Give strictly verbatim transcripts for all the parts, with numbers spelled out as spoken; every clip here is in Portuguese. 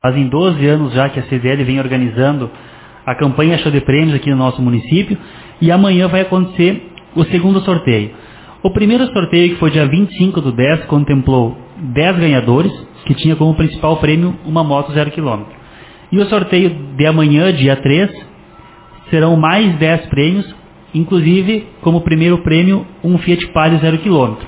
Fazem doze anos já que a C D L vem organizando a campanha Show de Prêmios aqui no nosso município, e amanhã vai acontecer o segundo sorteio. O primeiro sorteio, que foi dia vinte e cinco do dez, contemplou dez ganhadores, que tinha como principal prêmio uma moto zero quilômetro. E o sorteio de amanhã, dia três, serão mais dez prêmios, inclusive como primeiro prêmio um Fiat Palio zero quilômetro.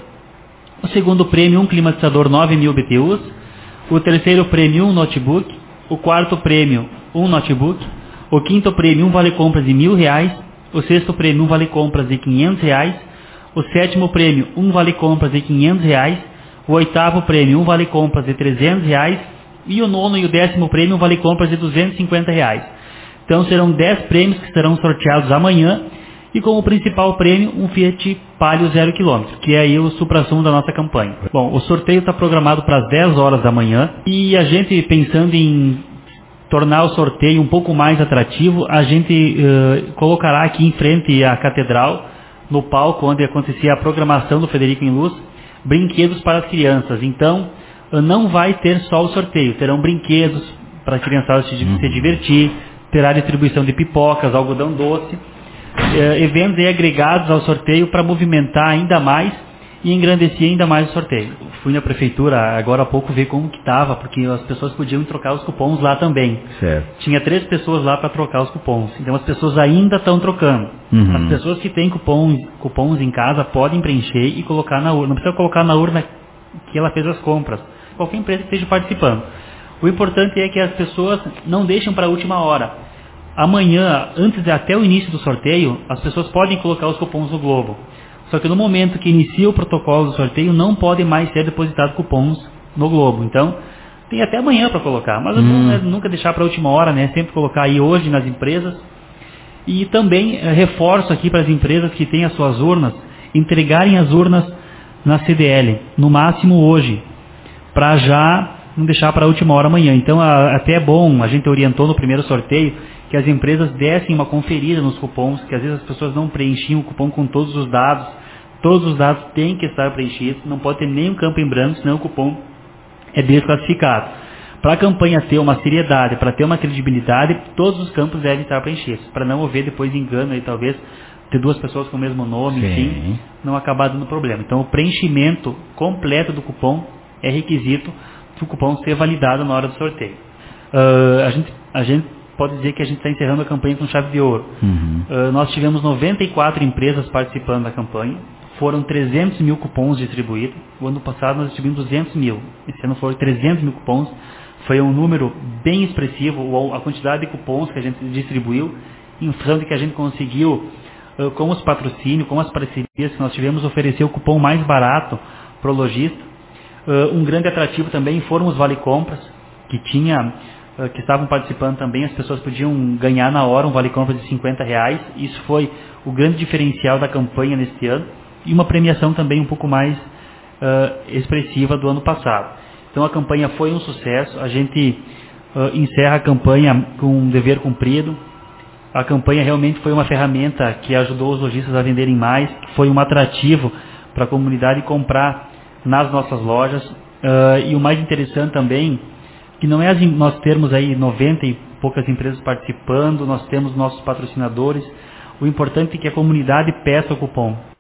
O segundo prêmio um climatizador nove mil B T Us, o terceiro prêmio um notebook, o quarto prêmio um notebook, o quinto prêmio um vale compras de mil reais, o sexto prêmio um vale compras de quinhentos reais, o sétimo prêmio um vale compras de quinhentos reais, o oitavo prêmio um vale compras de trezentos reais e o nono e o décimo prêmio um vale compras de duzentos e cinquenta reais. Então serão dez prêmios que serão sorteados amanhã, e como principal prêmio um Fiat Palio zero quilômetro, que é aí o supra-sumo da nossa campanha. Bom, o sorteio está programado para as dez horas da manhã, e a gente, pensando em tornar o sorteio um pouco mais atrativo, a gente uh, colocará aqui em frente à catedral, no palco onde acontecia a programação do Frederico em Luz, brinquedos para as crianças. Então, uh, não vai ter só o sorteio, terão brinquedos para as criançadas se, se divertir, terá distribuição de pipocas, algodão doce, uh, eventos aí agregados ao sorteio para movimentar ainda mais e engrandecer ainda mais o sorteio. Fui na prefeitura agora há pouco ver como que estava, porque as pessoas podiam trocar os cupons lá também. Certo. Tinha três pessoas lá para trocar os cupons, então as pessoas ainda estão trocando. Uhum. As pessoas que têm cupons, cupons em casa podem preencher e colocar na urna. Não precisa colocar na urna que ela fez as compras, qualquer empresa que esteja participando. O importante é que as pessoas não deixem para a última hora. Amanhã, antes de até o início do sorteio, as pessoas podem colocar os cupons no Globo. Só que no momento que inicia o protocolo do sorteio, não podem mais ser depositados cupons no Globo. Então, tem até amanhã para colocar. Mas hum. é nunca deixar para a última hora, né? Sempre colocar aí hoje nas empresas. E também é, reforço aqui para as empresas que têm as suas urnas, entregarem as urnas na C D L, no máximo hoje, para já não deixar para a última hora amanhã. Então, a, até é bom, a gente orientou no primeiro sorteio, que as empresas dessem uma conferida nos cupons, que às vezes as pessoas não preenchiam o cupom com todos os dados. Todos os dados têm que estar preenchidos, não pode ter nenhum campo em branco, senão o cupom é desclassificado. Para a campanha ter uma seriedade, para ter uma credibilidade, todos os campos devem estar preenchidos, para não haver depois engano e talvez ter duas pessoas com o mesmo nome, Sim. enfim, não acabar dando problema. Então o preenchimento completo do cupom é requisito para o cupom ser validado na hora do sorteio. Uh, a, gente, a gente pode dizer que a gente está encerrando a campanha com chave de ouro. Uhum. Uh, nós tivemos noventa e quatro empresas participando da campanha, foram trezentos mil cupons distribuídos. O ano passado nós distribuímos duzentos mil. Esse ano foram trezentos mil cupons. Foi um número bem expressivo, a quantidade de cupons que a gente distribuiu, em função de que a gente conseguiu, com os patrocínios, com as parcerias que nós tivemos, oferecer o cupom mais barato para o lojista. Um grande atrativo também foram os vale compras, que tinha, que estavam participando também. As pessoas podiam ganhar na hora um vale compras de cinquenta reais. Isso foi o grande diferencial da campanha neste ano. E uma premiação também um pouco mais uh, expressiva do ano passado. Então a campanha foi um sucesso, a gente uh, encerra a campanha com um dever cumprido. A campanha realmente foi uma ferramenta que ajudou os lojistas a venderem mais, que foi um atrativo para a comunidade comprar nas nossas lojas. Uh, e o mais interessante também, que não é as, nós termos aí noventa e poucas empresas participando, nós temos nossos patrocinadores. O importante é que a comunidade peça o cupom.